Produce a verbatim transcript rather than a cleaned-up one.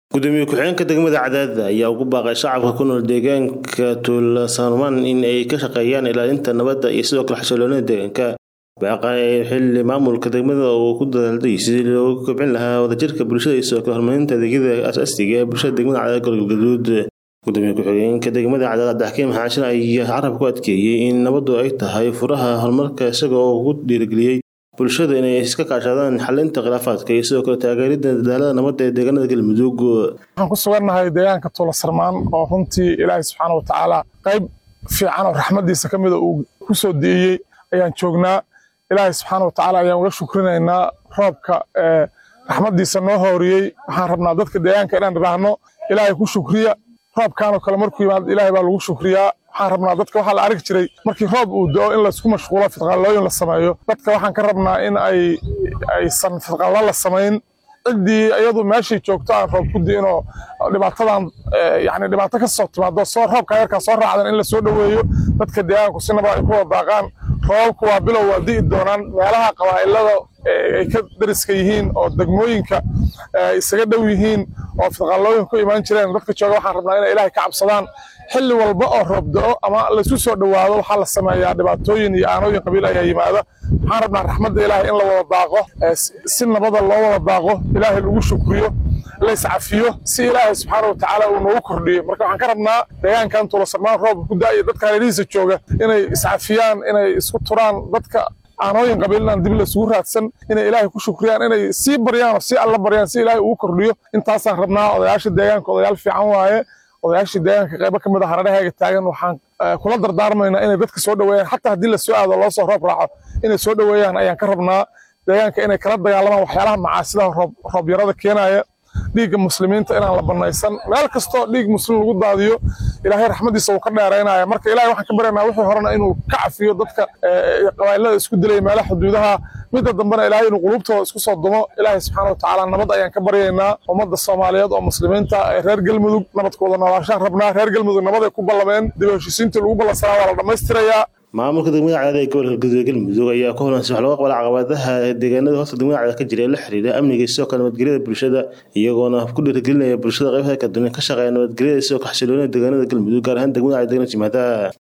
gudoomiye ku-xigeenka degmada Cadaadda ayaa ugu baaqay shacabka ku nool deegaanka Tuulo-Sarmaan in ay ka shaqeeyaan ilaalinta nabadda iyo sidoo kale xasilloonida deegaanka. Baaqay xilli maamulka degmada oo ku dadaalay sidii loo kobcin lahaa wadajirka bulshada iyo sidoo kale horumarinta adeegyada aasaasiga ah ee bulshada degmada Cadaadda Galgaduud. Gudoomiye ku-xigeenka degmada Cadaadda Abdixakiin Xaashin ayaa carabka ku adkeeyay in nabaddu ay tahay furaha horumarka isagoo ugu dhiirigeliyay bulshada inay iska kaashadaan xalinta khilaafaadka iyo sidoo kale taageeridda dadaalada nabadda ee deegaanada Galmudug. Waxaan ku sugannahay deegaanka Tuulo-Sarmaan oo runtii Ilaahay subxaanahu wa tacaala qayb fiican oo raxmadiisa ka mid ah uu ku soo deeyay ayaan joognaa. Ilaahay subxaanahu wa tacaala ayaan uga shukrinaynaa roobka ee raxmadiisa noo hooriyay. Waxaan rabnaa dadka deegaanka inaan raahno Ilaahay ku shukriya. roobkaan oo kale markuu yimaado Ilaahay baa lagu shukriyaa. waxaan rabnaa dadka waxa la arki jiray markii roob uu da'o in la isku mashquulo fidqaalooyin la sameeyo. dadka waxaan ka rabnaa in ay aysan fidqaalo la sameyn cidii iyadu meeshii joogto aan roob ku diino dhibaatadan yaani dhibaato ka soo timaado soo roobka yarka soo raacdan in la soo dhaweeyo dadka deegaanku si nabad ay ku wadaaqaan. roobku waa bilow waa di'i doonaan meelaha qabaa'ilada ay ka dariska yihiin oo degmooyinka isaga dhow yihiin oo fidqaalooyin ku imaan jireen. dadka jooga waxaan rabnaa inay Ilaahay ka cabsadaan xilli walba oo roob da'o ama la isku soo dhawaado waxa la sameeyaa dhibaatooyin iyo aanooyin qabiil ayaa yimaada. waxaan rabnaa raxmadda Ilaahay in la wada daaqo si nabada loo wada daaqo Ilaahay lagu shukriyo la iscafiyo si Ilaahay subxaanahu wa tacaala uu noogu kordhiyo. marka waxaan ka rabnaa deegaankan Tuulo-Sarmaan roob ku da'ay dadka hareerihiisa jooga inay iscafiyaan inay isku turaan dadka aanooyin qabiilna dib la isugu raadsan inay Ilaahay ku shukriyaan inay si baryaan oo si alla baryaan si Ilaahay uu kordhiyo. intaasaan rabnaa odayaasha deegaanka odayaal fiican waaye odayaasha deegaanka qayb ka mid ah hareeraha taagan waxaan kula dardaarmaynaa inay dadka soo dhaweeyaan xataa haddii la soo aado loo soo roob raaco inay soo dhaweeyaan ayaan ka rabnaa. deegaanka inay kala dagaalamaan waxyaalaha macaasida roob roob yarada keenaya dhiigga muslimiinta inaan la banaysan meel kastoo dhiig muslim lagu daadiyo Ilaahay raxmadiisa uu ka dheeraynaya. marka Ilaahay waxaan ka baryaynaa wixii horena inuu ka cafiyo dadka qabaa'ilada isku dilay meelaha xuduudaha midda dambana Ilaahay inuu qulubtooda isku soo dumo. Ilaahay subxaanahu wa tacaala nabad ayaan ka baryaynaa ummadda Soomaaliyeed oo muslimiinta ee reer Galmudug nabadkooda noolaashaan rabnaa. reer Galmudug nabad ay ku ballameen dib u heshiisiinta lagu ballansanaa waa la dhammaystirayaa. maamulka degmada Cadaadda ee gobolka Galmudug ayaa ku howlan si wax looga qabto caqabadaha deegaanada hoosta degmada Cadaadda ka jira ee la xiriira amniga iyo sidoo kale nabadgelyada bulshada iyagoona ku dhiirigelinaya bulshada qaybaha ka duwan ka shaqeeya nabadgelyada iyo sidoo kale xasilloonida deegaanada Galmudug gaar ahaan degmada Cadaadda.